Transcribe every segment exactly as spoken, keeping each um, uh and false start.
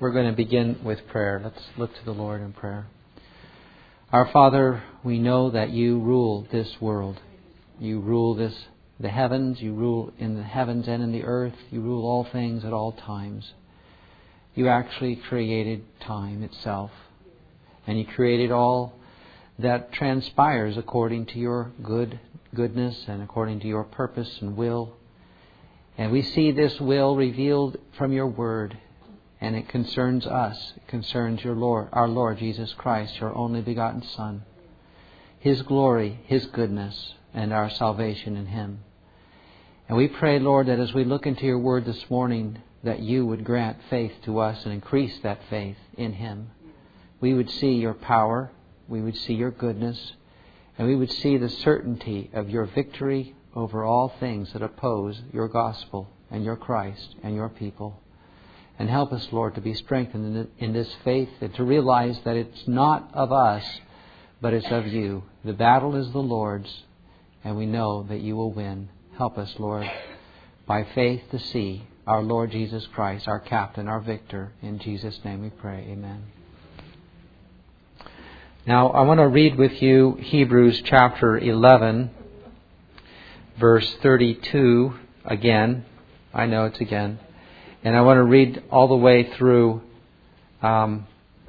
we're going to begin with prayer. Let's look to the Lord in prayer. Our Father, we know that you rule this world. You rule this, the heavens. You rule in the heavens and in the earth. You rule all things at all times. You actually created time itself. And you created all that transpires according to your good goodness and according to your purpose and will. And we see this will revealed from your word. And it concerns us. It concerns your Lord, our Lord Jesus Christ, your only begotten Son. His glory, His goodness, and our salvation in Him. And we pray, Lord, that as we look into your word this morning, that you would grant faith to us and increase that faith in Him. We would see your power, we would see your goodness, and we would see the certainty of your victory over all things that oppose your gospel and your Christ and your people. And help us, Lord, to be strengthened in this faith and to realize that it's not of us, but it's of you. The battle is the Lord's, and we know that you will win. Help us, Lord, by faith to see our Lord Jesus Christ, our captain, our victor. In Jesus' name we pray. Amen. Now, I want to read with you Hebrews chapter eleven, verse thirty-two again. I know it's again. And I want to read all the way through um,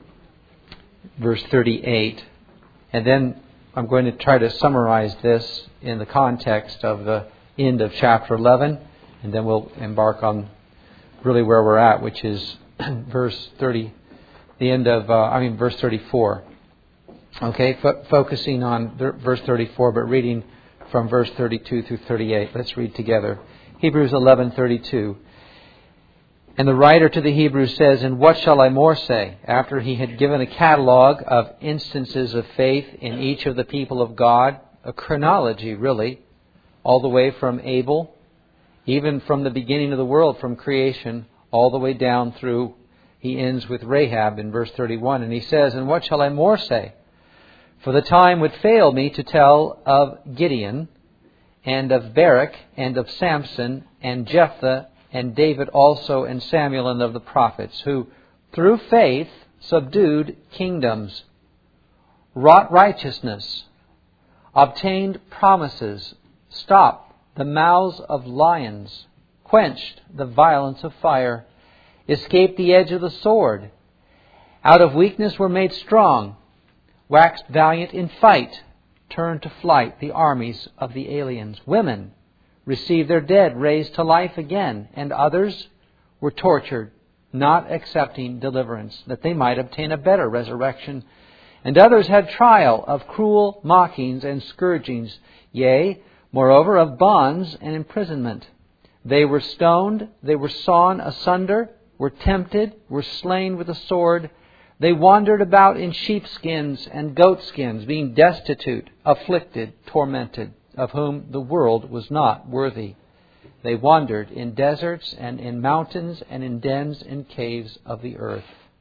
verse thirty-eight. And then I'm going to try to summarize this in the context of the end of chapter eleven. And then we'll embark on really where we're at, which is verse thirty, the end of, uh, I mean, verse thirty-four. Okay, F- focusing on th- verse thirty-four, but reading from verse thirty-two through thirty-eight. Let's read together. Hebrews eleven thirty-two. And the writer to the Hebrews says, "And what shall I more say?" After he had given a catalogue of instances of faith in each of the people of God, a chronology really, all the way from Abel, even from the beginning of the world, from creation, all the way down through, he ends with Rahab in verse thirty-one. And he says, "And what shall I more say? For the time would fail me to tell of Gideon, and of Barak, and of Samson, and Jephthah, and David also, and Samuel, and of the prophets, who through faith subdued kingdoms, wrought righteousness, obtained promises, stopped the mouths of lions, quenched the violence of fire, escaped the edge of the sword, out of weakness were made strong, waxed valiant in fight, turned to flight the armies of the aliens. Women received their dead raised to life again, and others were tortured, not accepting deliverance, that they might obtain a better resurrection. And others had trial of cruel mockings and scourgings, yea, moreover of bonds and imprisonment. They were stoned, they were sawn asunder, were tempted, were slain with the sword. They wandered about in sheepskins and goatskins, being destitute, afflicted, tormented, of whom the world was not worthy. They wandered in deserts and in mountains and in dens and caves of the earth."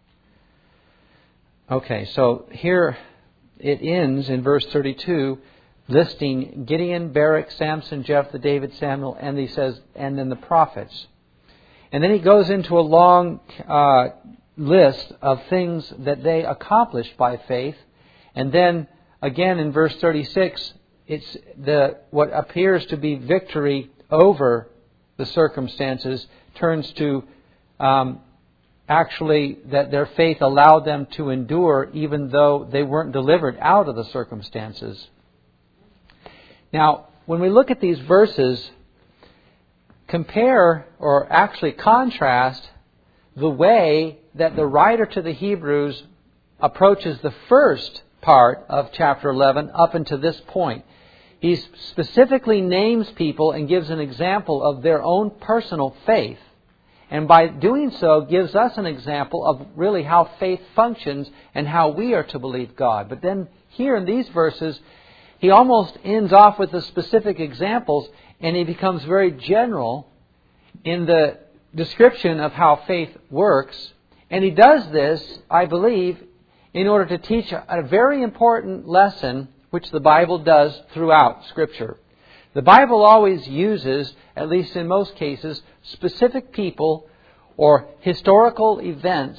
Okay, so here it ends in verse thirty-two, listing Gideon, Barak, Samson, Jephthah, David, Samuel, and he says, and then the prophets. And then he goes into a long uh, list of things that they accomplished by faith. And then again in verse thirty-six, it's the what appears to be victory over the circumstances turns to um, actually that their faith allowed them to endure even though they weren't delivered out of the circumstances. Now, when we look at these verses, compare or actually contrast the way that the writer to the Hebrews approaches the first part of chapter eleven up until this point. He specifically names people and gives an example of their own personal faith. And by doing so, gives us an example of really how faith functions and how we are to believe God. But then here in these verses, he almost ends off with the specific examples, and he becomes very general in the description of how faith works. And he does this, I believe, in order to teach a very important lesson, which the Bible does throughout Scripture. The Bible always uses, at least in most cases, specific people or historical events,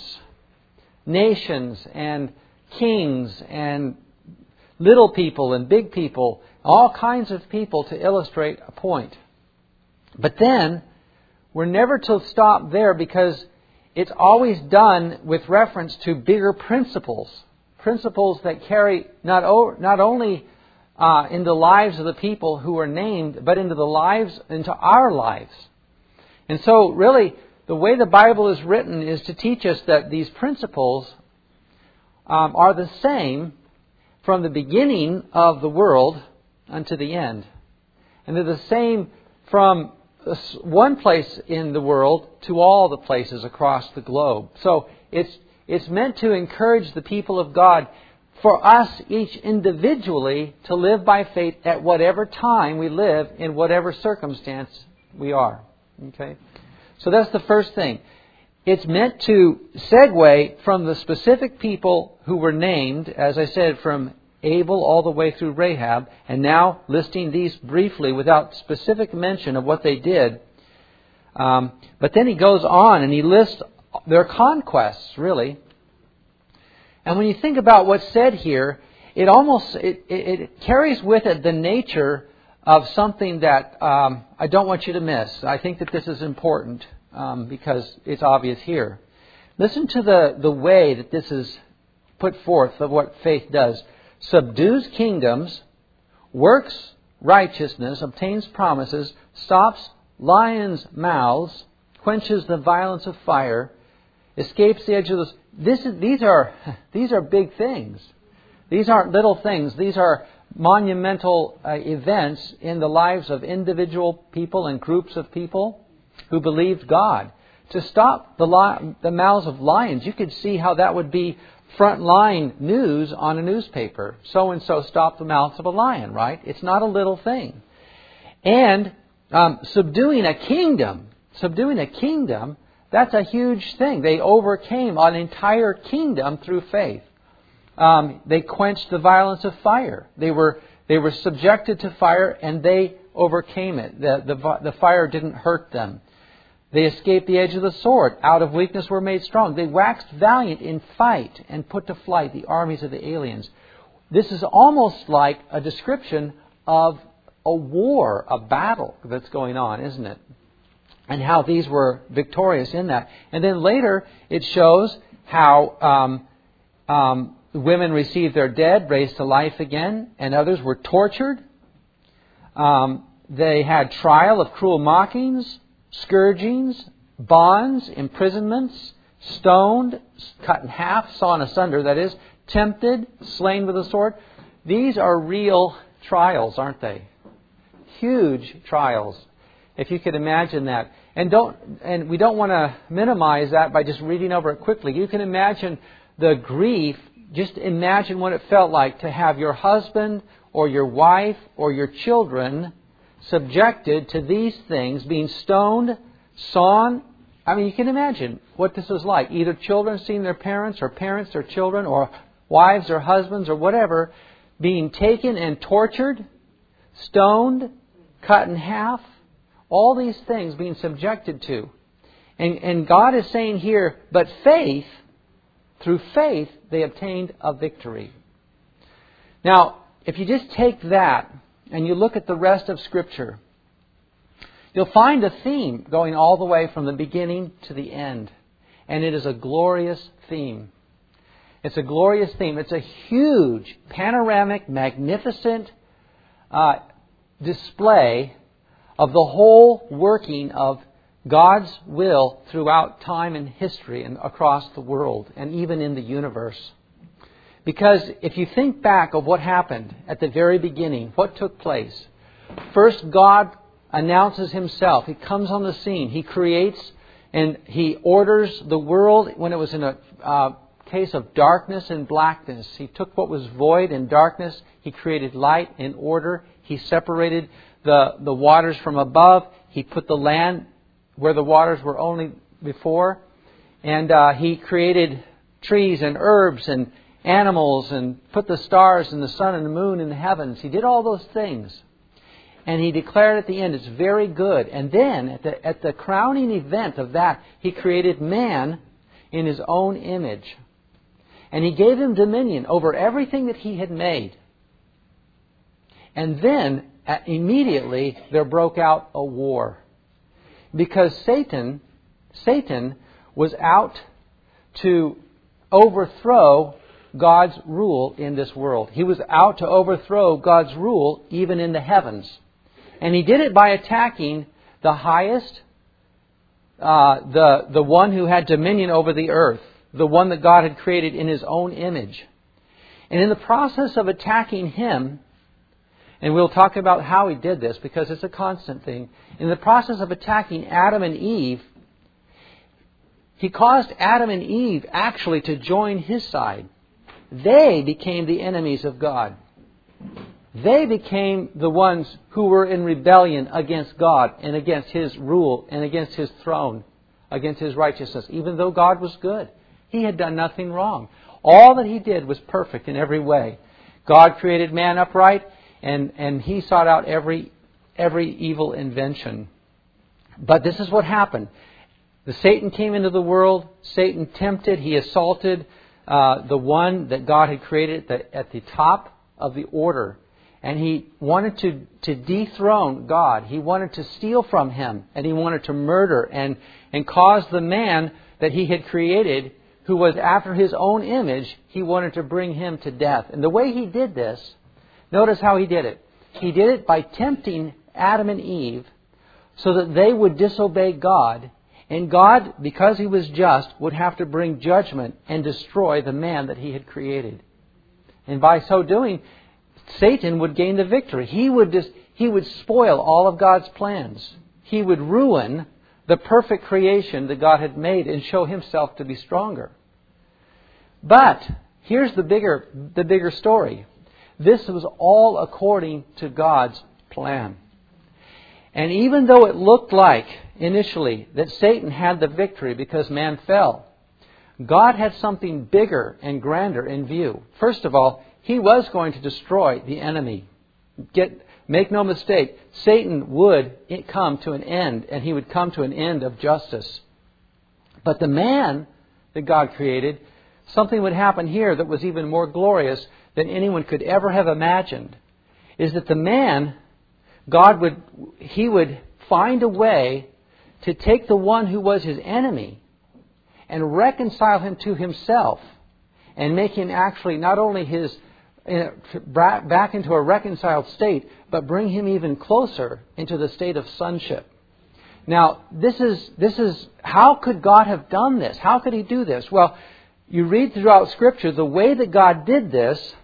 nations and kings and little people and big people, all kinds of people to illustrate a point. But then, we're never to stop there, because it's always done with reference to bigger principles. Principles that carry not, o- not only uh, in the lives of the people who are named, but into the lives, into our lives. And so, really, the way the Bible is written is to teach us that these principles um, are the same from the beginning of the world unto the end. And they're the same from one place in the world to all the places across the globe. So it's it's meant to encourage the people of God, for us each individually, to live by faith at whatever time we live, in whatever circumstance we are. Okay? So that's the first thing. It's meant to segue from the specific people who were named, as I said, from Abel all the way through Rahab, and now listing these briefly without specific mention of what they did. Um, but then he goes on and he lists their conquests, really. And when you think about what's said here, it almost it, it, it carries with it the nature of something that um, I don't want you to miss. I think that this is important um, because it's obvious here. Listen to the, the way that this is put forth of what faith does. Subdues kingdoms, works righteousness, obtains promises, stops lions' mouths, quenches the violence of fire, escapes the edge of the... This is, these are these are big things. These aren't little things. These are monumental uh, events in the lives of individual people and groups of people who believed God. To stop the li- the mouths of lions, you could see how that would be frontline news on a newspaper. So-and-so stopped the mouth of a lion, right? It's not a little thing. And um, subduing a kingdom, subduing a kingdom, that's a huge thing. They overcame an entire kingdom through faith. Um, they quenched the violence of fire. They were they were subjected to fire, and they overcame it. The, the, the fire didn't hurt them. They escaped the edge of the sword. Out of weakness were made strong. They waxed valiant in fight and put to flight the armies of the aliens. This is almost like a description of a war, a battle that's going on, isn't it? And how these were victorious in that. And then later it shows how um, um, women received their dead, raised to life again, and others were tortured. Um, they had trial of cruel mockings, scourgings, bonds, imprisonments, stoned, cut in half, sawn asunder, that is, tempted, slain with a sword. These are real trials, aren't they? Huge trials, if you could imagine that. And don't and we don't want to minimize that by just reading over it quickly. You can imagine the grief. Just imagine what it felt like to have your husband or your wife or your children subjected to these things, being stoned, sawn. I mean, you can imagine what this was like. Either children seeing their parents, or parents their children, or wives or husbands or whatever, being taken and tortured, stoned, cut in half. All these things being subjected to. And, and God is saying here, but faith, through faith, they obtained a victory. Now, if you just take that and you look at the rest of Scripture, you'll find a theme going all the way from the beginning to the end. And it is a glorious theme. It's a glorious theme. It's a huge, panoramic, magnificent uh, display of the whole working of God's will throughout time and history and across the world and even in the universe. Because if you think back of what happened at the very beginning, what took place? First, God announces Himself. He comes on the scene. He creates and He orders the world when it was in a uh, case of darkness and blackness. He took what was void and darkness. He created light and order. He separated the, the waters from above. He put the land where the waters were only before. And uh, He created trees and herbs and animals and put the stars and the sun and the moon in the heavens. He did all those things. And He declared at the end, it's very good. And then, at the, at the crowning event of that, He created man in His own image. And He gave him dominion over everything that He had made. And then, immediately, there broke out a war. Because Satan, Satan was out to overthrow God's rule in this world. He was out to overthrow God's rule even in the heavens. And he did it by attacking the highest, uh, the, the one who had dominion over the earth, the one that God had created in His own image. And in the process of attacking him, and we'll talk about how he did this because it's a constant thing. In the process of attacking Adam and Eve, he caused Adam and Eve actually to join his side. They became the enemies of God. They became the ones who were in rebellion against God and against His rule and against His throne, against His righteousness, even though God was good. He had done nothing wrong. All that He did was perfect in every way. God created man upright, and, and He sought out every, every evil invention. But this is what happened. The Satan came into the world. Satan tempted. He assaulted uh, the one that God had created at the, at the top of the order. And he wanted to, to dethrone God. He wanted to steal from Him. And he wanted to murder and, and cause the man that He had created, who was after His own image, he wanted to bring him to death. And the way he did this, notice how he did it. He did it by tempting Adam and Eve so that they would disobey God. And God, because He was just, would have to bring judgment and destroy the man that He had created. And by so doing, Satan would gain the victory. He would just, he would spoil all of God's plans. He would ruin the perfect creation that God had made and show Himself to be stronger. But here's the bigger, the bigger story. This was all according to God's plan. And even though it looked like initially that Satan had the victory because man fell, God had something bigger and grander in view. First of all, He was going to destroy the enemy. Get, make no mistake, Satan would come to an end, and he would come to an end of justice. But the man that God created, something would happen here that was even more glorious than anyone could ever have imagined, is that the man, God would, He would find a way to take the one who was his enemy and reconcile him to Himself and make him actually not only his back into a reconciled state, but bring him even closer into the state of sonship. Now, this is this is how could God have done this? How could He do this? Well, you read throughout Scripture, the way that God did this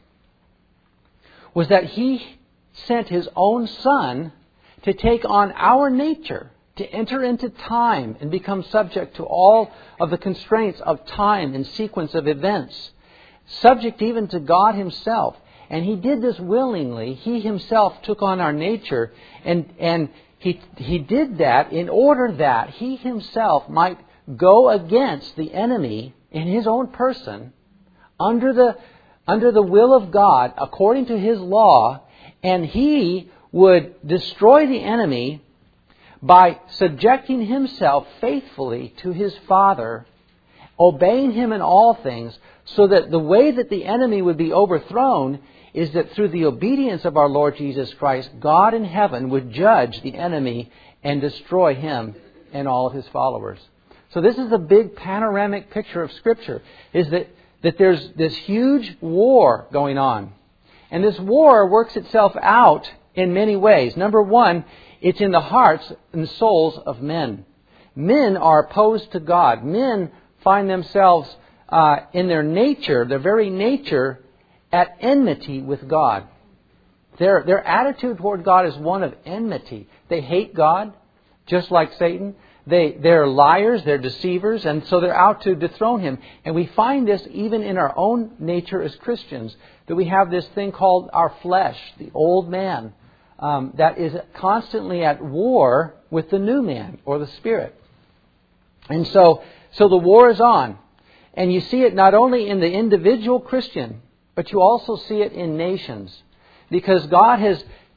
was that He sent His own Son to take on our nature, to enter into time and become subject to all of the constraints of time and sequence of events, subject even to God Himself. And He did this willingly. He Himself took on our nature, and, and he, he did that in order that He Himself might go against the enemy in His own person, under the, under the will of God, according to His law, and He would destroy the enemy by subjecting Himself faithfully to His Father, obeying Him in all things, so that the way that the enemy would be overthrown is that through the obedience of our Lord Jesus Christ, God in heaven would judge the enemy and destroy him and all of His followers. So this is a big panoramic picture of Scripture, is that, that there's this huge war going on. And this war works itself out in many ways. Number one, it's in the hearts and souls of men. Men are opposed to God. Men find themselves uh, in their nature, their very nature, at enmity with God. Their, their attitude toward God is one of enmity. They hate God, just like Satan. They, they're liars, they're deceivers, and so they're out to dethrone Him. And we find this even in our own nature as Christians, that we have this thing called our flesh, the old man, um, that is constantly at war with the new man, or the Spirit. And so, so the war is on. And you see it not only in the individual Christian, but you also see it in nations. Because God has,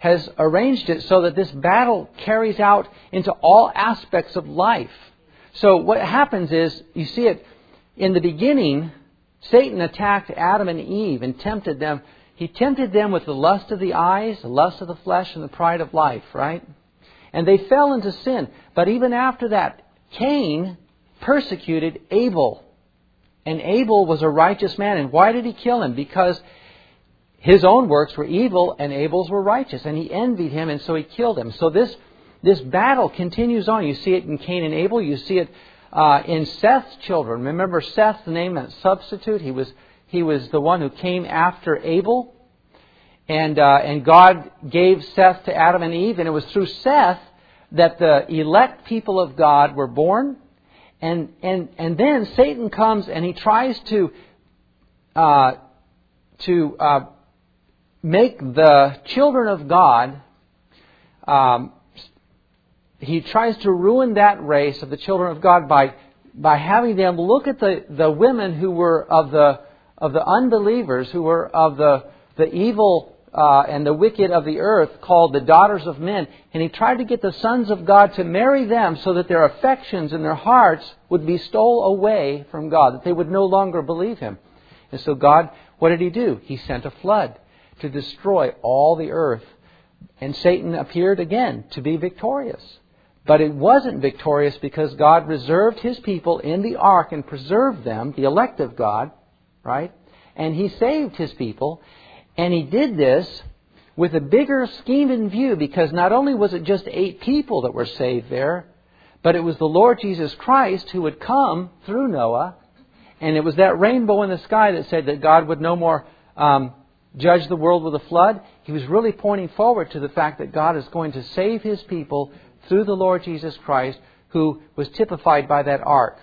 has arranged it so that this battle carries out into all aspects of life. So what happens is, you see it in the beginning, Satan attacked Adam and Eve and tempted them. He tempted them with the lust of the eyes, the lust of the flesh, and the pride of life, right? And they fell into sin. But even after that, Cain persecuted Abel. And Abel was a righteous man. And why did he kill him? Because his own works were evil and Abel's were righteous. And he envied him, and so he killed him. So this, this battle continues on. You see it in Cain and Abel. You see it uh, in Seth's children. Remember Seth, the name meant substitute. He was he was the one who came after Abel. And uh, and God gave Seth to Adam and Eve. And it was through Seth that the elect people of God were born. And and and then Satan comes and he tries to uh, to uh, make the children of God. Um, he tries to ruin that race of the children of God by by having them look at the, the women who were of the of the unbelievers, who were of the the evil uh, and the wicked of the earth, called the daughters of men. And he tried to get the sons of God to marry them so that their affections and their hearts would be stole away from God, that they would no longer believe Him. And so God, what did He do? He sent a flood to destroy all the earth. And Satan appeared again to be victorious. But it wasn't victorious because God reserved His people in the ark and preserved them, the elect of God, right? And He saved His people. And He did this with a bigger scheme in view, because not only was it just eight people that were saved there, but it was the Lord Jesus Christ who would come through Noah. And it was that rainbow in the sky that said that God would no more um, judge the world with a flood. He was really pointing forward to the fact that God is going to save His people through the Lord Jesus Christ, who was typified by that ark.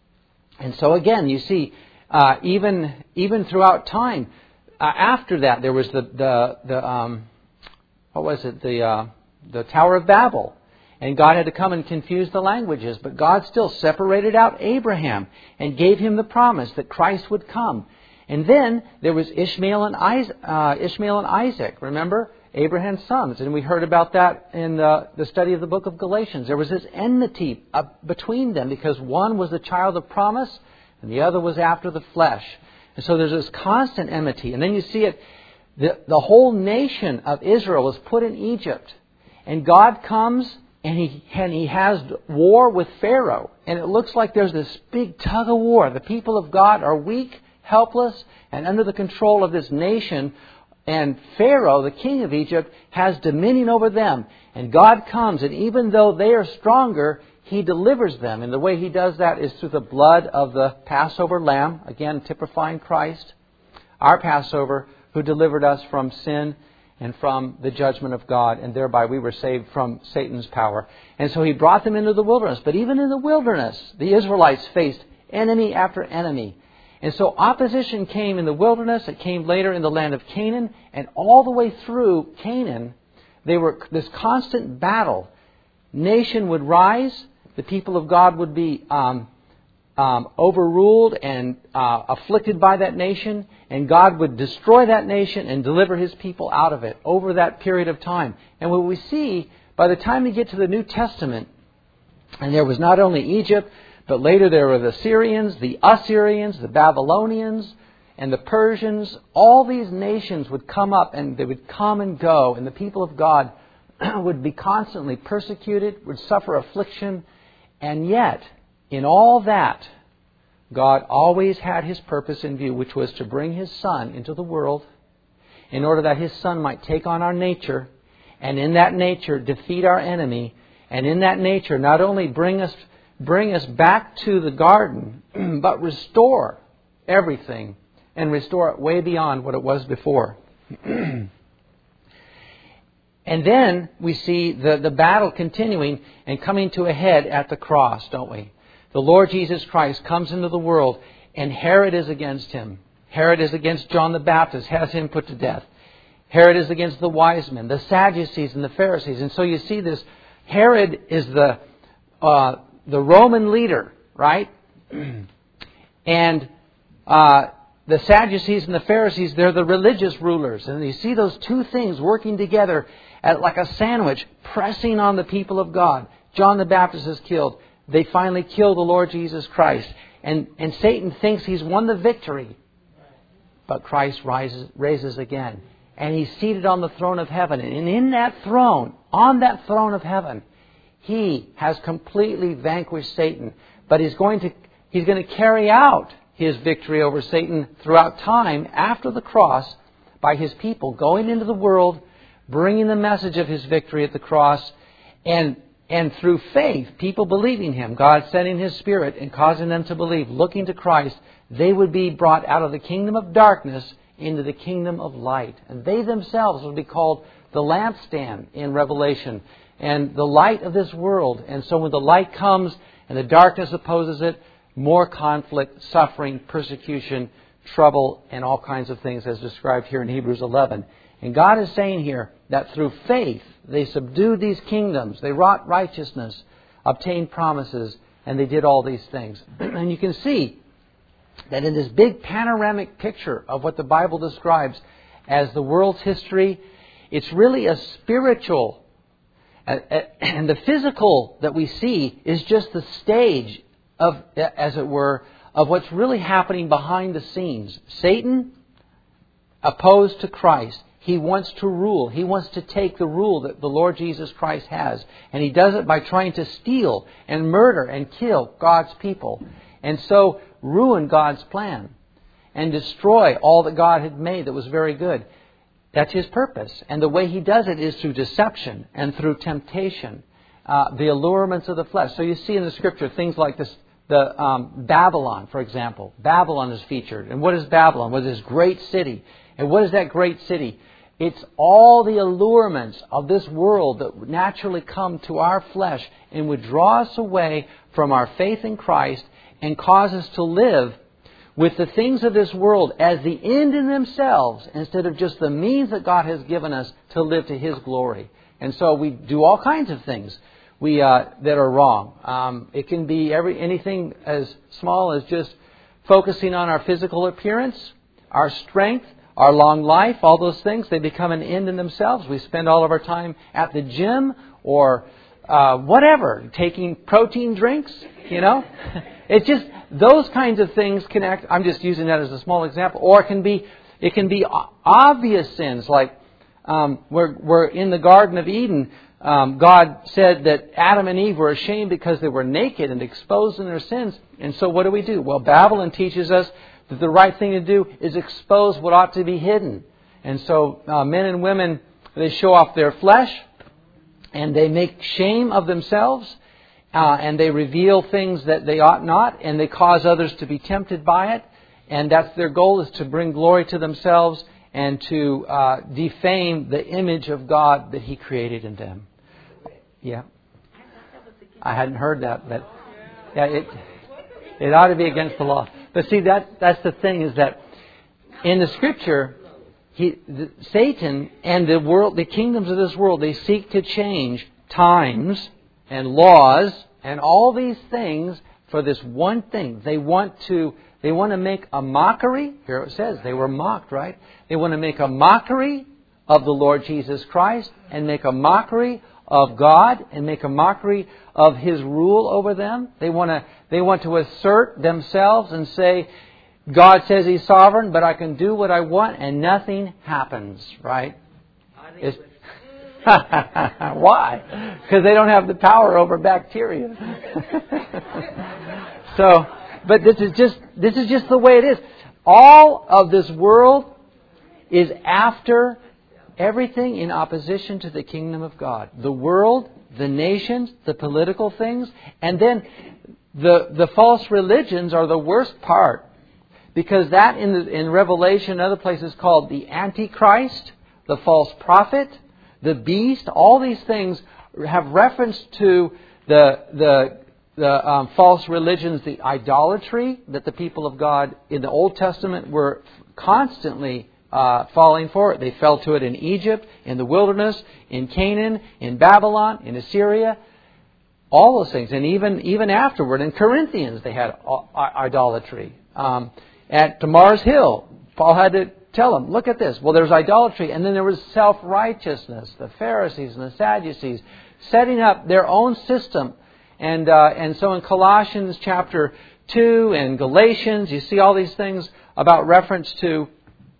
And so again, you see, uh, even even throughout time, uh, after that, there was the the the um, what was it the uh, the Tower of Babel, and God had to come and confuse the languages, but God still separated out Abraham and gave him the promise that Christ would come. And then there was Ishmael and Isaac, uh, Ishmael and Isaac. Remember? Abraham's sons. And we heard about that in the, the study of the book of Galatians. There was this enmity up between them because one was the child of promise and the other was after the flesh. And so there's this constant enmity. And then you see it, the, the whole nation of Israel was put in Egypt. And God comes and he, and he has war with Pharaoh. And it looks like there's this big tug of war. The people of God are weak, helpless, and under the control of this nation. And Pharaoh, the king of Egypt, has dominion over them. And God comes, and even though they are stronger, He delivers them. And the way He does that is through the blood of the Passover lamb, again typifying Christ, our Passover, who delivered us from sin and from the judgment of God. And thereby we were saved from Satan's power. And so He brought them into the wilderness. But even in the wilderness, the Israelites faced enemy after enemy. And so opposition came in the wilderness, it came later in the land of Canaan, and all the way through Canaan, they were this constant battle. Nation would rise, the people of God would be um, um, overruled and uh, afflicted by that nation, and God would destroy that nation and deliver His people out of it over that period of time. And what we see, by the time we get to the New Testament, and there was not only Egypt, but later there were the Syrians, the Assyrians, the Babylonians, and the Persians. All these nations would come up and they would come and go. And the people of God would be constantly persecuted, would suffer affliction. And yet, in all that, God always had His purpose in view, which was to bring His Son into the world in order that His Son might take on our nature, and in that nature defeat our enemy, and in that nature not only bring us Bring us back to the garden, but restore everything and restore it way beyond what it was before. And then we see the, the battle continuing and coming to a head at the cross, don't we? The Lord Jesus Christ comes into the world and Herod is against Him. Herod is against John the Baptist, has him put to death. Herod is against the wise men, the Sadducees and the Pharisees. And so you see this, Herod is the... Uh, the Roman leader, right? And uh, the Sadducees and the Pharisees, they're the religious rulers. And you see those two things working together at like a sandwich, pressing on the people of God. John the Baptist is killed. They finally kill the Lord Jesus Christ. And, and Satan thinks he's won the victory. But Christ rises, raises again. And He's seated on the throne of heaven. And in that throne, on that throne of heaven, He has completely vanquished Satan. But He's going to, He's going to carry out His victory over Satan throughout time after the cross by His people going into the world, bringing the message of His victory at the cross, and and through faith, people believing Him, God sending His Spirit and causing them to believe, looking to Christ, they would be brought out of the kingdom of darkness into the kingdom of light. And they themselves would be called the lampstand in Revelation and the light of this world. And so when the light comes and the darkness opposes it, more conflict, suffering, persecution, trouble, and all kinds of things as described here in Hebrews eleven. And God is saying here that through faith, they subdued these kingdoms, they wrought righteousness, obtained promises, and they did all these things. And you can see that in this big panoramic picture of what the Bible describes as the world's history, it's really a spiritual, and the physical that we see is just the stage of, as it were, of what's really happening behind the scenes. Satan, opposed to Christ, he wants to rule. He wants to take the rule that the Lord Jesus Christ has. And he does it by trying to steal and murder and kill God's people. And so ruin God's plan and destroy all that God had made that was very good. That's his purpose. And the way he does it is through deception and through temptation, uh, the allurements of the flesh. So you see in the Scripture things like this, the um, Babylon, for example. Babylon is featured. And what is Babylon? Well, this great city. And what is that great city? It's all the allurements of this world that naturally come to our flesh and would draw us away from our faith in Christ and cause us to live with the things of this world as the end in themselves instead of just the means that God has given us to live to His glory. And so we do all kinds of things we uh, that are wrong. Um, it can be every anything as small as just focusing on our physical appearance, our strength, our long life, all those things. They become an end in themselves. We spend all of our time at the gym or uh, whatever, taking protein drinks, you know. It's just those kinds of things connect. I'm just using that as a small example. Or it can be it can be obvious sins, like um, we're, we're in the Garden of Eden. Um, God said that Adam and Eve were ashamed because they were naked and exposed in their sins. And so what do we do? Well, Babylon teaches us that the right thing to do is expose what ought to be hidden. And so uh, men and women, they show off their flesh and they make shame of themselves uh, and they reveal things that they ought not, and they cause others to be tempted by it. And that's their goal, is to bring glory to themselves and to uh, defame the image of God that He created in them. Yeah. I hadn't heard that, but yeah, it it ought to be against the law. But see, that that's the thing, is that in the Scripture, he, the, Satan and the world, the kingdoms of this world, they seek to change times and laws and all these things for this one thing. They want to they want to make a mockery. Here it says they were mocked, right? They want to make a mockery of the Lord Jesus Christ and make a mockery of God and make a mockery of His rule over them. They want to they want to assert themselves and say, God says He's sovereign, but I can do what I want and nothing happens, right? It's, why? Because they don't have the power over bacteria. So, but this is just this is just the way it is. All of this world is after everything in opposition to the kingdom of God. The world, the nations, the political things, and then the the false religions are the worst part, because that in the, in Revelation and other places called the Antichrist, the false prophet, the beast. All these things have reference to the the the um, false religions, the idolatry that the people of God in the Old Testament were constantly Uh, falling for it. They fell to it in Egypt, in the wilderness, in Canaan, in Babylon, in Assyria. All those things. And even even afterward, in Corinthians, they had idolatry. Um, at Mars Hill. Paul had to tell them, look at this. Well, there's idolatry, and then there was self-righteousness, the Pharisees and the Sadducees, setting up their own system. And uh, and so in Colossians chapter two and Galatians, you see all these things about reference to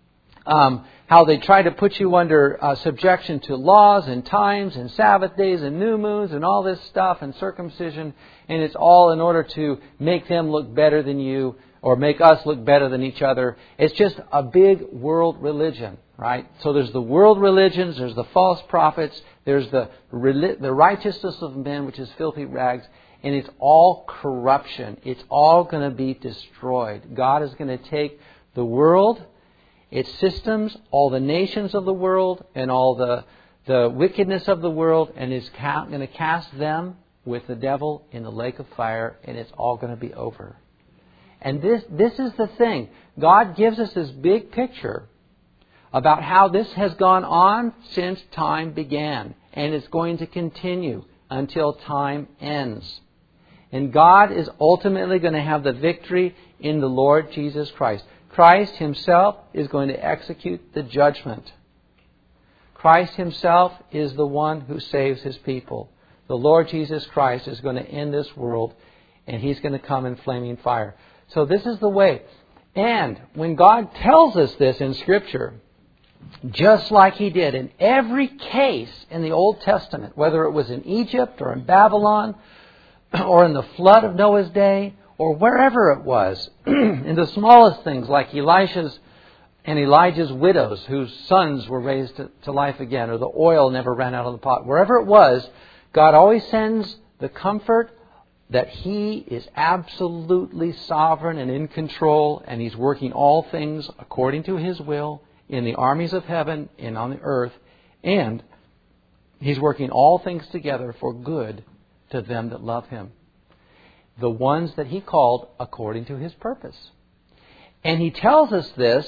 um, how they try to put you under uh, subjection to laws and times and Sabbath days and new moons and all this stuff and circumcision. And it's all in order to make them look better than you or make us look better than each other. It's just a big world religion, right? So there's the world religions, there's the false prophets, there's the the righteousness of men, which is filthy rags, and it's all corruption. It's all going to be destroyed. God is going to take the world, its systems, all the nations of the world, and all the the wickedness of the world, and is ca- going to cast them with the devil in the lake of fire, and it's all going to be over. And this this is the thing. God gives us this big picture about how this has gone on since time began. And it's going to continue until time ends. And God is ultimately going to have the victory in the Lord Jesus Christ. Christ Himself is going to execute the judgment. Christ Himself is the one who saves His people. The Lord Jesus Christ is going to end this world, and He's going to come in flaming fire. So this is the way. And when God tells us this in Scripture, just like He did in every case in the Old Testament, whether it was in Egypt or in Babylon or in the flood of Noah's day or wherever it was, in the smallest things like Elisha's and Elijah's widows whose sons were raised to, to life again, or the oil never ran out of the pot, wherever it was, God always sends the comfort that He is absolutely sovereign and in control, and He's working all things according to His will in the armies of heaven and on the earth, and He's working all things together for good to them that love Him, the ones that He called according to His purpose. And He tells us this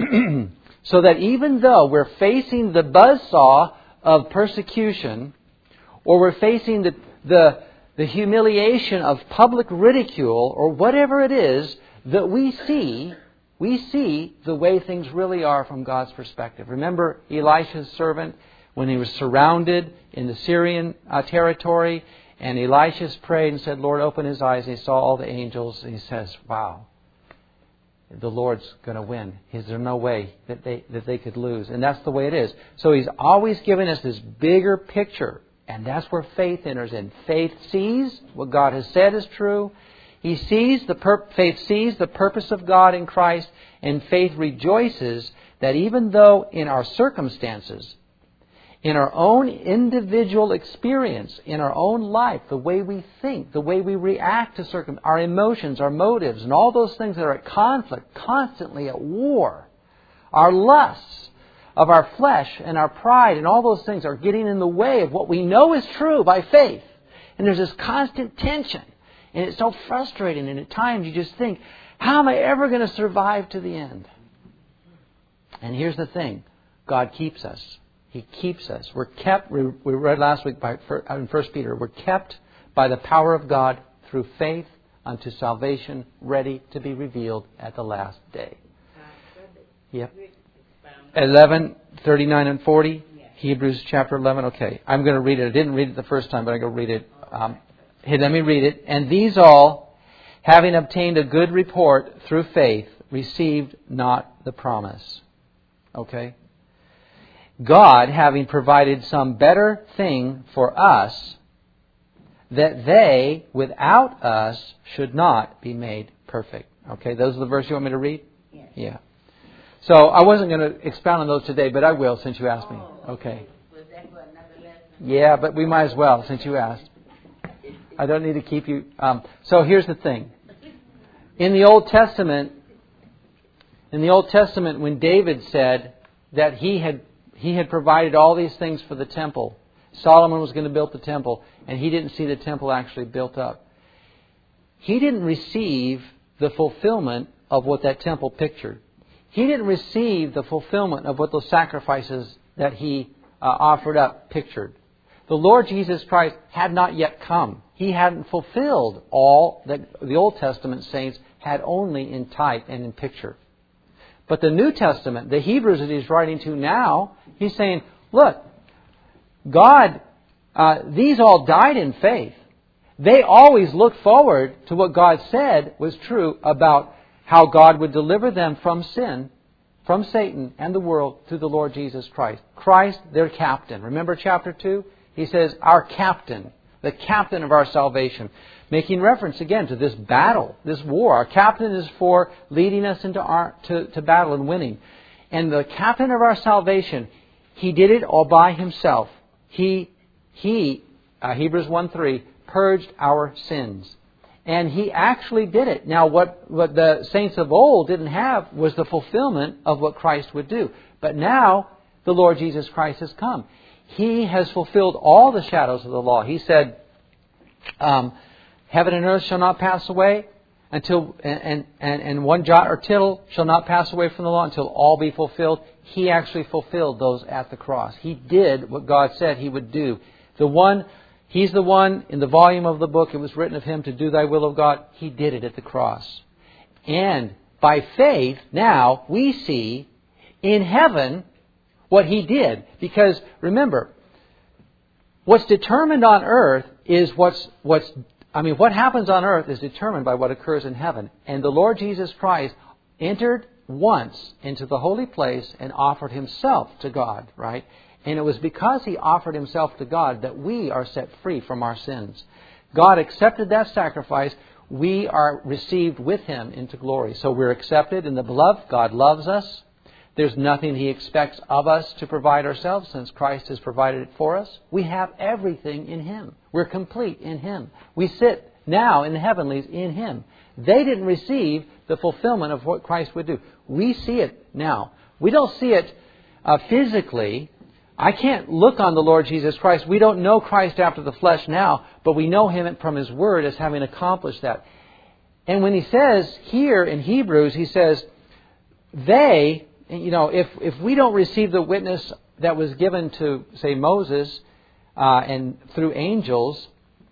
so that even though we're facing the buzzsaw of persecution, or we're facing the the the humiliation of public ridicule, or whatever it is, that we see, we see the way things really are from God's perspective. Remember Elisha's servant when he was surrounded in the Syrian uh, territory, and Elisha prayed and said, Lord, open his eyes, and he saw all the angels, and he says, wow, the Lord's going to win. Is there no way that they that they could lose? And that's the way it is. So He's always given us this bigger picture. And that's where faith enters in. Faith sees what God has said is true. He sees the pur- faith sees the purpose of God in Christ, and faith rejoices that even though in our circumstances, in our own individual experience, in our own life, the way we think, the way we react to circum, our emotions, our motives, and all those things that are at conflict, constantly at war, our lusts of our flesh and our pride and all those things are getting in the way of what we know is true by faith. And there's this constant tension. And it's so frustrating. And at times you just think, how am I ever going to survive to the end? And here's the thing. God keeps us. He keeps us. We're kept, we read last week by, in First Peter, we're kept by the power of God through faith unto salvation, ready to be revealed at the last day. Yep. eleven, thirty-nine and forty, Hebrews chapter eleven. Okay, I'm going to read it. I didn't read it the first time, but I'm going to read it. Um, hey, let me read it. And these all, having obtained a good report through faith, received not the promise. Okay? God, having provided some better thing for us, that they, without us, should not be made perfect. Okay, those are the verses you want me to read? Yes. Yeah. So I wasn't going to expound on those today, but I will since you asked me. Okay. Was that for another lesson? Yeah, but we might as well since you asked. I don't need to keep you. Um, so here's the thing. In the Old Testament, in the Old Testament, when David said that he had he had provided all these things for the temple, Solomon was going to build the temple, and he didn't see the temple actually built up. He didn't receive the fulfillment of what that temple pictured. He didn't receive the fulfillment of what those sacrifices that he uh, offered up pictured. The Lord Jesus Christ had not yet come. He hadn't fulfilled all that the Old Testament saints had only in type and in picture. But the New Testament, the Hebrews that he's writing to now, he's saying, look, God, uh, these all died in faith. They always looked forward to what God said was true about how God would deliver them from sin, from Satan and the world through the Lord Jesus Christ. Christ, their captain. Remember chapter two? He says, our captain, the captain of our salvation. Making reference again to this battle, this war. Our captain is for leading us into our, to, to battle and winning. And the captain of our salvation, He did it all by Himself. He, he uh, Hebrews one three, purged our sins. And He actually did it. Now, what, what the saints of old didn't have was the fulfillment of what Christ would do. But now, the Lord Jesus Christ has come. He has fulfilled all the shadows of the law. He said, um, heaven and earth shall not pass away until, and, and, and one jot or tittle shall not pass away from the law until all be fulfilled. He actually fulfilled those at the cross. He did what God said He would do. The one, He's the one in the volume of the book, it was written of Him to do thy will of God. He did it at the cross. And by faith, now we see in heaven what He did. Because remember, what's determined on earth is what's, what's, I mean, what happens on earth is determined by what occurs in heaven. And the Lord Jesus Christ entered once into the holy place and offered Himself to God, right? And it was because He offered Himself to God that we are set free from our sins. God accepted that sacrifice. We are received with Him into glory. So we're accepted in the beloved. God loves us. There's nothing He expects of us to provide ourselves since Christ has provided it for us. We have everything in Him. We're complete in Him. We sit now in the heavenlies in Him. They didn't receive the fulfillment of what Christ would do. We see it now. We don't see it uh, physically. I can't look on the Lord Jesus Christ. We don't know Christ after the flesh now, but we know Him from His Word as having accomplished that. And when He says here in Hebrews, He says, they... You know, if, if we don't receive the witness that was given to, say, Moses uh, and through angels,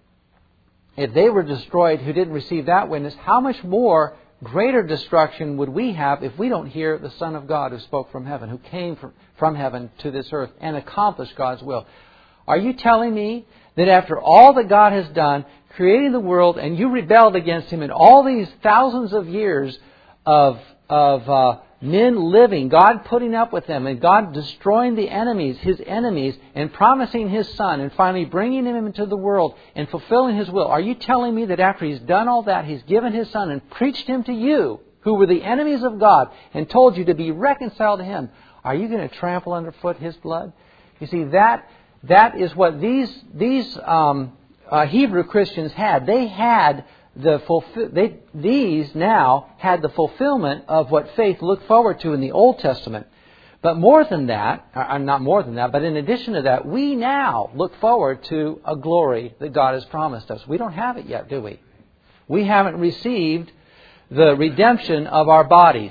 if they were destroyed who didn't receive that witness, how much more greater destruction would we have if we don't hear the Son of God who spoke from heaven, who came from, from heaven to this earth and accomplished God's will? Are you telling me that after all that God has done, creating the world, and you rebelled against Him in all these thousands of years of, of uh, men living, God putting up with them, and God destroying the enemies, His enemies, and promising His Son, and finally bringing Him into the world and fulfilling His will. Are you telling me that after He's done all that, He's given His Son and preached Him to you, who were the enemies of God, and told you to be reconciled to Him, are you going to trample underfoot His blood? You see, that that is what these these um, uh, Hebrew Christians had. They had The fulfill, they, these now had the fulfillment of what faith looked forward to in the Old Testament. But more than that, or not more than that, but in addition to that, we now look forward to a glory that God has promised us. We don't have it yet, do we? We haven't received the redemption of our bodies.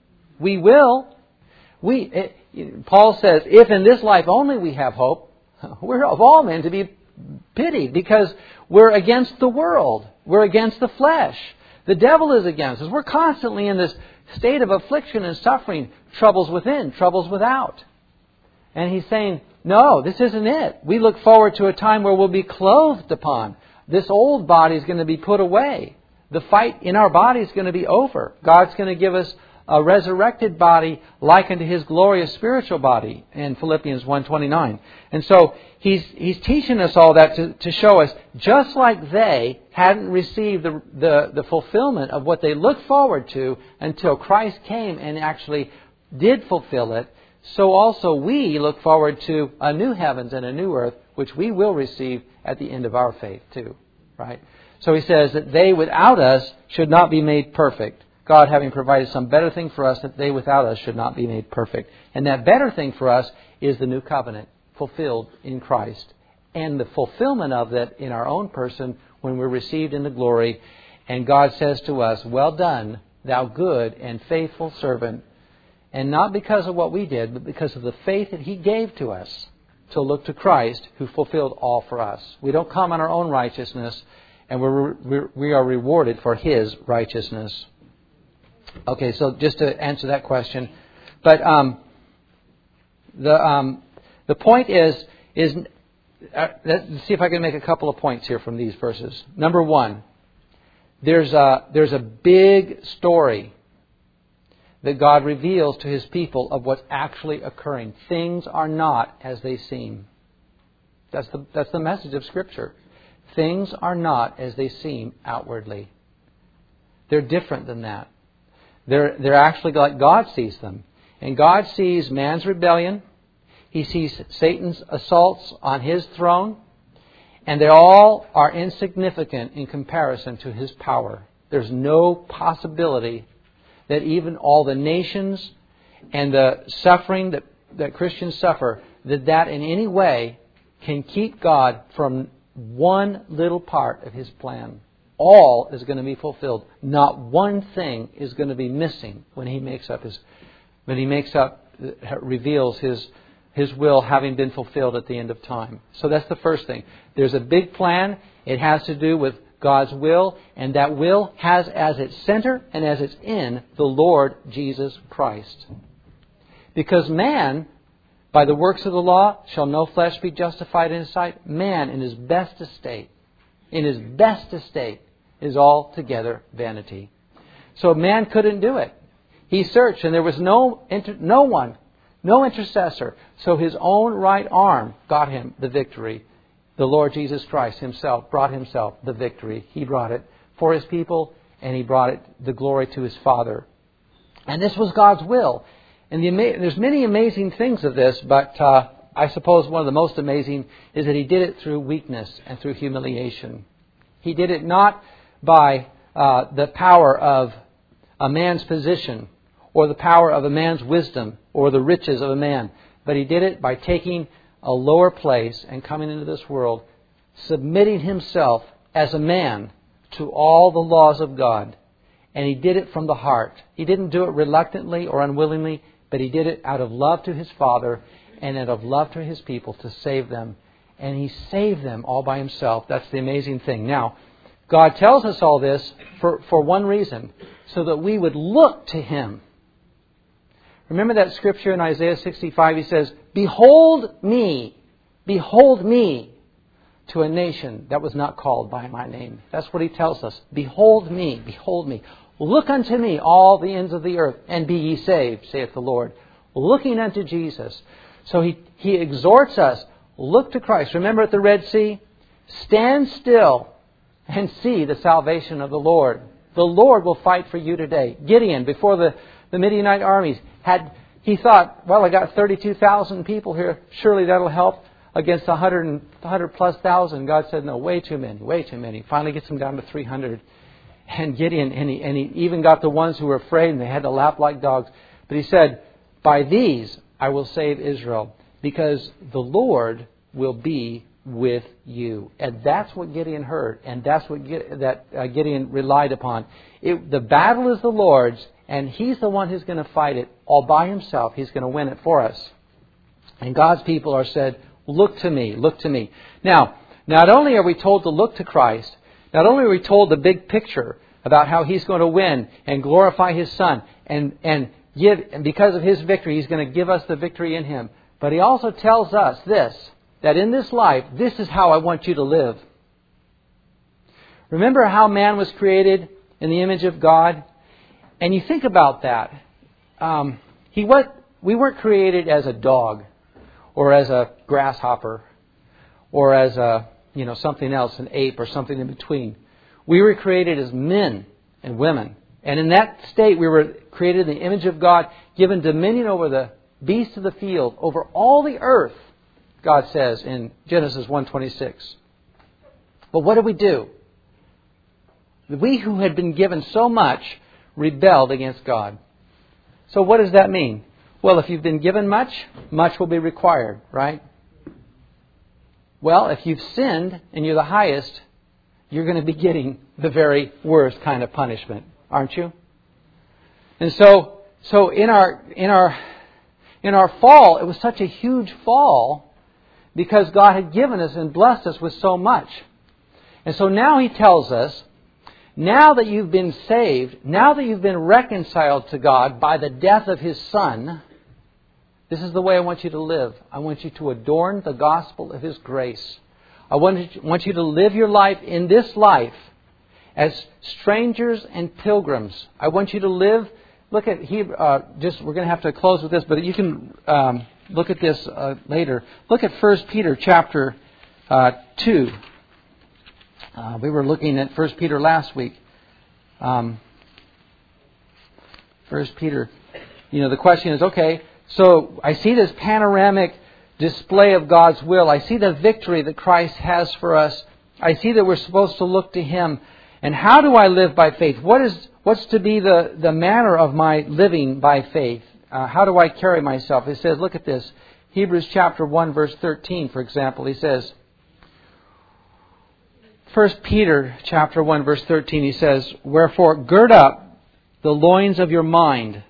We will. We, it, Paul says, if in this life only we have hope, we're of all men to be pitied because we're against the world. We're against the flesh. The devil is against us. We're constantly in this state of affliction and suffering, troubles within, troubles without. And he's saying, no, this isn't it. We look forward to a time where we'll be clothed upon. This old body is going to be put away. The fight in our body is going to be over. God's going to give us a resurrected body like unto His glorious spiritual body in Philippians one twenty-nine. And so he's he's teaching us all that to, to show us, just like they hadn't received the, the, the fulfillment of what they looked forward to until Christ came and actually did fulfill it, so also we look forward to a new heavens and a new earth, which we will receive at the end of our faith too. Right? So he says that they without us should not be made perfect. God having provided some better thing for us, that they without us should not be made perfect. And that better thing for us is the new covenant fulfilled in Christ. And the fulfillment of that in our own person when we're received into glory. And God says to us, well done, thou good and faithful servant. And not because of what we did, but because of the faith that He gave to us to look to Christ who fulfilled all for us. We don't come on our own righteousness, and we're, we're, we are rewarded for His righteousness. Okay, so just to answer that question, but um, the um, the point is is uh, let's see if I can make a couple of points here from these verses. Number one, there's a there's a big story that God reveals to His people of what's actually occurring. Things are not as they seem. That's the that's the message of Scripture. Things are not as they seem outwardly. They're different than that. They're, they're actually like God sees them. And God sees man's rebellion. He sees Satan's assaults on His throne. And they all are insignificant in comparison to His power. There's no possibility that even all the nations and the suffering that, that Christians suffer, that that in any way can keep God from one little part of His plan. All is going to be fulfilled. Not one thing is going to be missing when He makes up His, when He makes up, reveals His, His will having been fulfilled at the end of time. So that's the first thing. There's a big plan. It has to do with God's will, and that will has as its center and as its end the Lord Jesus Christ. Because man, by the works of the law, shall no flesh be justified in His sight. Man, in his best estate, in his best estate, is altogether vanity. So man couldn't do it. He searched, and there was no inter- no one, no intercessor. So His own right arm got Him the victory. The Lord Jesus Christ Himself brought Himself the victory. He brought it for His people, and He brought it the glory to His Father. And this was God's will. And the ama- there's many amazing things of this, but uh, I suppose one of the most amazing is that He did it through weakness and through humiliation. He did it not by uh, the power of a man's position or the power of a man's wisdom or the riches of a man, but He did it by taking a lower place and coming into this world, submitting Himself as a man to all the laws of God. And He did it from the heart. He didn't do it reluctantly or unwillingly, but He did it out of love to His Father and out of love to His people to save them. And He saved them all by Himself. That's the amazing thing. Now, God tells us all this for, for one reason, so that we would look to Him. Remember that scripture in Isaiah sixty-five? He says, "Behold me, behold me, to a nation that was not called by my name." That's what He tells us. Behold me, behold me. Look unto me, all the ends of the earth, and be ye saved, saith the Lord. Looking unto Jesus. So He, he exhorts us, look to Christ. Remember at the Red Sea? Stand still and see the salvation of the Lord. The Lord will fight for you today. Gideon, before the, the Midianite armies, had he thought, well, I got thirty-two thousand people here. Surely that'll help against one hundred, one hundred plus thousand. God said, no, way too many, way too many. Finally gets them down to three hundred. And Gideon, and he, and he even got the ones who were afraid and they had to lap like dogs. But he said, by these I will save Israel, because the Lord will be with you. And that's what Gideon heard, and that's what that uh, Gideon relied upon. It, the battle is the Lord's, and He's the one who's going to fight it all by Himself. He's going to win it for us. And God's people are said, look to me, look to me. Now, not only are we told to look to Christ, not only are we told the big picture about how He's going to win and glorify His Son, and, and give, and because of His victory, He's going to give us the victory in Him. But He also tells us this, that in this life, this is how I want you to live. Remember how man was created in the image of God? And you think about that. Um, he was, we weren't created as a dog or as a grasshopper or as a, you know, something else, an ape or something in between. We were created as men and women. And in that state, we were created in the image of God, given dominion over the beasts of the field, over all the earth, God says in Genesis one twenty-six. But what did we do? We who had been given so much rebelled against God. So what does that mean? Well, if you've been given much, much will be required, right? Well, if you've sinned and you're the highest, you're going to be getting the very worst kind of punishment, aren't you? And so, so in our in our in our fall, it was such a huge fall because God had given us and blessed us with so much. And so now He tells us now that you've been saved, now that you've been reconciled to God by the death of His Son, this is the way I want you to live. I want you to adorn the gospel of His grace. I want you, want you to live your life in this life as strangers and pilgrims. I want you to live. Look at Hebrew. Uh, just we're going to have to close with this, but you can um, look at this uh, later. Look at First Peter chapter uh, two. Uh, we were looking at First Peter last week. Um, First Peter. You know, the question is, okay, so I see this panoramic display of God's will. I see the victory that Christ has for us. I see that we're supposed to look to Him. And how do I live by faith? What is what's to be the, the manner of my living by faith? Uh, how do I carry myself? He says, look at this. Hebrews chapter one, verse thirteen, for example. He says, First Peter chapter one, verse thirteen, he says, wherefore gird up the loins of your mind.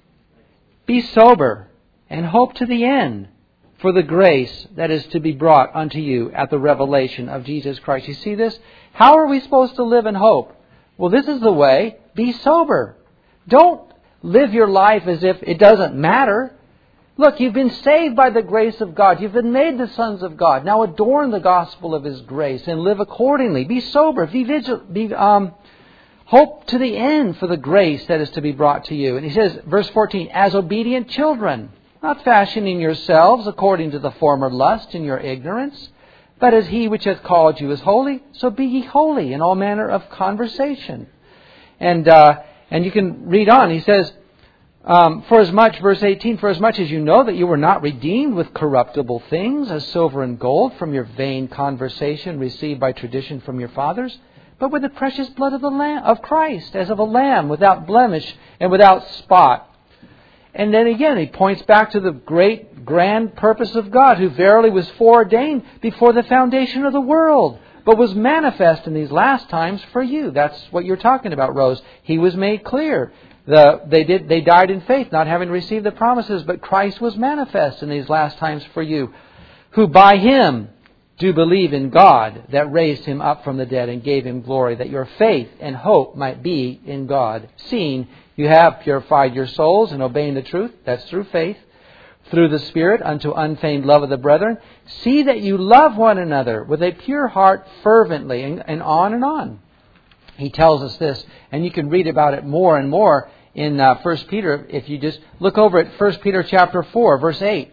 Be sober and hope to the end for the grace that is to be brought unto you at the revelation of Jesus Christ. You see this? How are we supposed to live in hope? Well, this is the way. Be sober. Don't live your life as if it doesn't matter. Look, you've been saved by the grace of God. You've been made the sons of God. Now adorn the gospel of His grace and live accordingly. Be sober. Be vigilant. Be, um, hope to the end for the grace that is to be brought to you. And he says, verse fourteen, as obedient children, not fashioning yourselves according to the former lust in your ignorance, but as He which hath called you is holy, so be ye holy in all manner of conversation. And uh, and you can read on. He says, Um, for as much, verse eighteen, for as much as you know that you were not redeemed with corruptible things, as silver and gold, from your vain conversation received by tradition from your fathers, but with the precious blood of the Lamb, of Christ, as of a lamb, without blemish and without spot. And then again, he points back to the great, grand purpose of God, who verily was foreordained before the foundation of the world, but was manifest in these last times for you. That's what you're talking about, Rose. He was made clear. The, they did. They died in faith, not having received the promises, but Christ was manifest in these last times for you, who by Him do believe in God, that raised Him up from the dead and gave Him glory, that your faith and hope might be in God, seeing you have purified your souls in obeying the truth, that's through faith, through the Spirit, unto unfeigned love of the brethren. See that you love one another with a pure heart fervently, and, and on and on. He tells us this, and you can read about it more and more in uh, First Peter. If you just look over at First Peter chapter four, verse eight.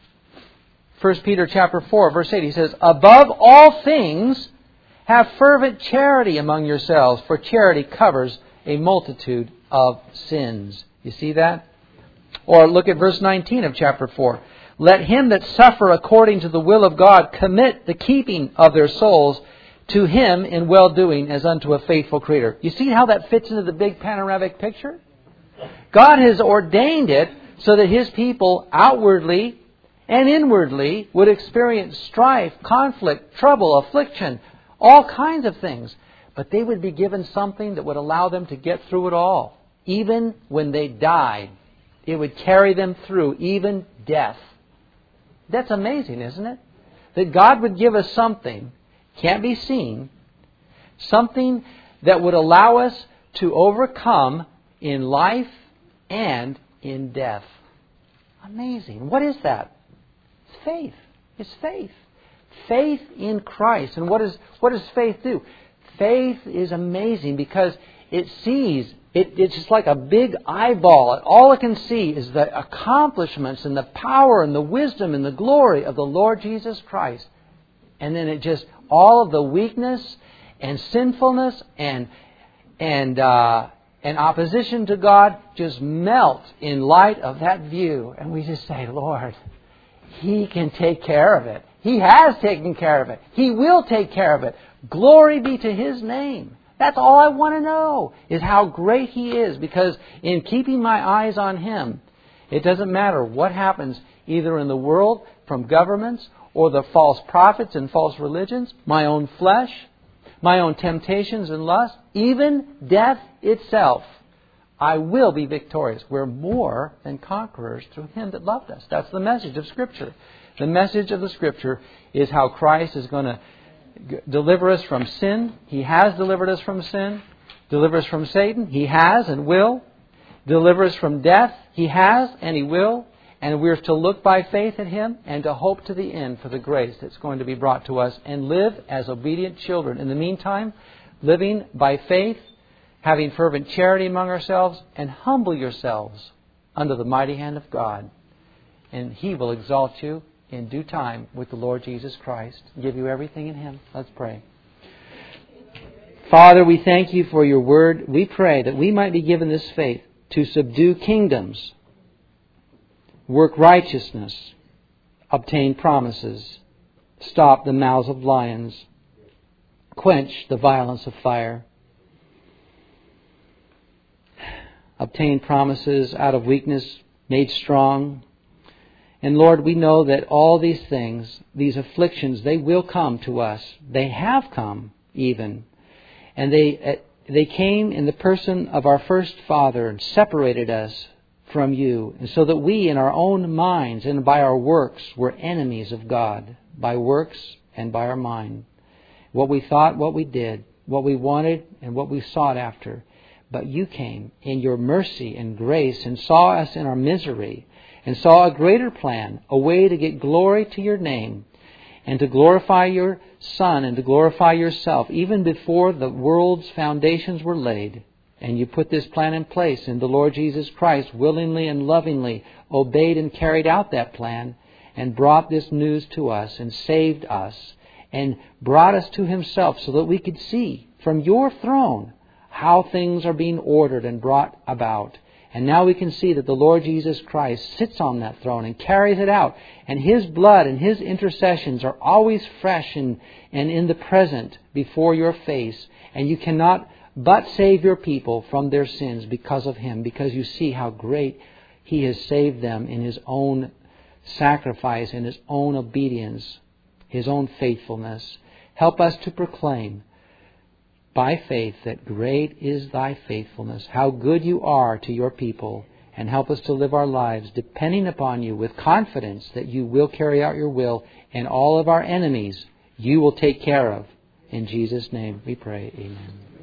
First Peter chapter four, verse eight. He says, above all things, have fervent charity among yourselves, for charity covers a multitude of sins. You see that? Or look at verse nineteen of chapter four. Let him that suffer according to the will of God commit the keeping of their souls to Him in well-doing as unto a faithful Creator. You see how that fits into the big panoramic picture? God has ordained it so that His people outwardly and inwardly would experience strife, conflict, trouble, affliction, all kinds of things. But they would be given something that would allow them to get through it all. Even when they died, it would carry them through even death. That's amazing, isn't it? That God would give us something can't be seen, something that would allow us to overcome in life and in death. Amazing. What is that? It's faith. It's faith. Faith in Christ. And what, is, what does faith do? Faith is amazing because it sees, it, it's just like a big eyeball. All it can see is the accomplishments and the power and the wisdom and the glory of the Lord Jesus Christ. And then it just, all of the weakness and sinfulness and and uh, and opposition to God just melt in light of that view. And we just say, Lord, He can take care of it. He has taken care of it. He will take care of it. Glory be to His name. That's all I want to know, is how great He is. Because in keeping my eyes on Him, it doesn't matter what happens either in the world from governments or the false prophets and false religions, my own flesh, my own temptations and lusts, even death itself. I will be victorious. We're more than conquerors through Him that loved us. That's the message of Scripture. The message of the Scripture is how Christ is going to deliver us from sin. He has delivered us from sin. Deliver us from Satan. He has and will. Deliver us from death. He has and He will. And we're to look by faith at Him and to hope to the end for the grace that's going to be brought to us and live as obedient children. In the meantime, living by faith, having fervent charity among ourselves, and humble yourselves under the mighty hand of God. And He will exalt you in due time with the Lord Jesus Christ. Give you everything in Him. Let's pray. Father, we thank You for Your word. We pray that we might be given this faith to subdue kingdoms, work righteousness, obtain promises, stop the mouths of lions, quench the violence of fire, obtain promises out of weakness, made strong. And Lord, we know that all these things, these afflictions, they will come to us. They have come even. And they they came in the person of our first father and separated us from You. And so that we in our own minds and by our works were enemies of God. By works and by our mind. What we thought, what we did, what we wanted and what we sought after. But You came in Your mercy and grace and saw us in our misery and saw a greater plan, a way to get glory to Your name and to glorify Your Son and to glorify Yourself even before the world's foundations were laid. And You put this plan in place, and the Lord Jesus Christ willingly and lovingly obeyed and carried out that plan and brought this news to us and saved us and brought us to Himself so that we could see from Your throne how things are being ordered and brought about. And now we can see that the Lord Jesus Christ sits on that throne and carries it out. And His blood and His intercessions are always fresh and, and in the present before Your face. And You cannot but save Your people from their sins because of Him, because You see how great He has saved them in His own sacrifice, in His own obedience, His own faithfulness. Help us to proclaim by faith that great is Thy faithfulness, how good You are to Your people, and help us to live our lives depending upon You with confidence that You will carry out Your will, and all of our enemies You will take care of. In Jesus' name we pray. Amen.